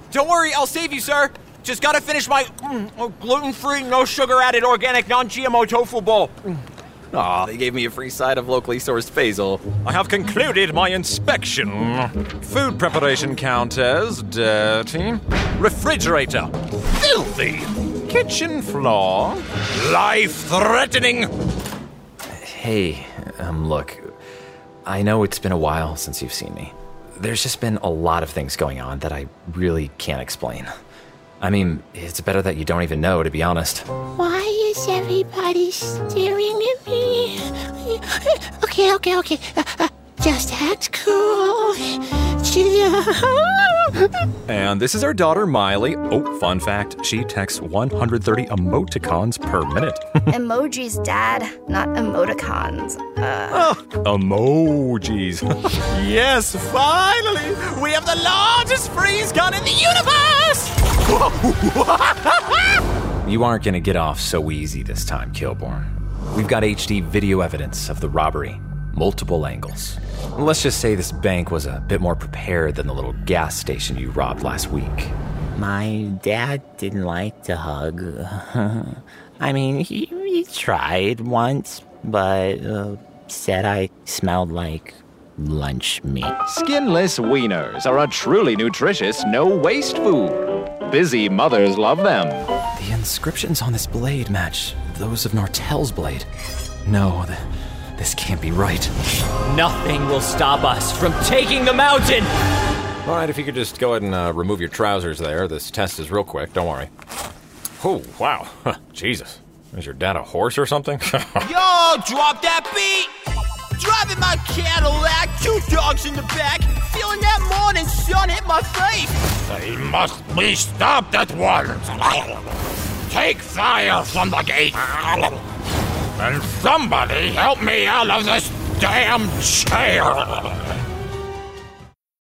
Don't worry, I'll save you, sir. Just gotta finish my gluten-free, no-sugar-added, organic, non-GMO tofu bowl. Aw, they gave me a free side of locally sourced basil. I have concluded my inspection. Food preparation count as dirty. Refrigerator, filthy. Kitchen floor, life-threatening. Hey, look, I know it's been a while since you've seen me. There's just been a lot of things going on that I really can't explain. I mean, it's better that you don't even know, to be honest. Why is everybody staring at me? Okay. Just act cool. And this is our daughter, Miley. Oh, fun fact, she texts 130 emoticons per minute. Emojis, Dad, not emoticons. Emojis. Yes, finally! We have the largest freeze gun in the universe! You aren't gonna get off so easy this time, Kilborn. We've got HD video evidence of the robbery. Multiple angles. Let's just say this bank was a bit more prepared than the little gas station you robbed last week. My dad didn't like to hug. I mean, he tried once, but said I smelled like lunch meat. Skinless wieners are a truly nutritious, no-waste food. Busy mothers love them. The inscriptions on this blade match those of Nortel's blade. No, this can't be right. Nothing will stop us from taking the mountain! All right, if you could just go ahead and remove your trousers there. This test is real quick, don't worry. Oh, wow. Jesus. Is your dad a horse or something? Yo, drop that beat! Driving my Cadillac, 2 dogs in the back, feeling that morning sun hit my face. They must be stopped at once. Take fire from the gate. And somebody help me out of this damn chair.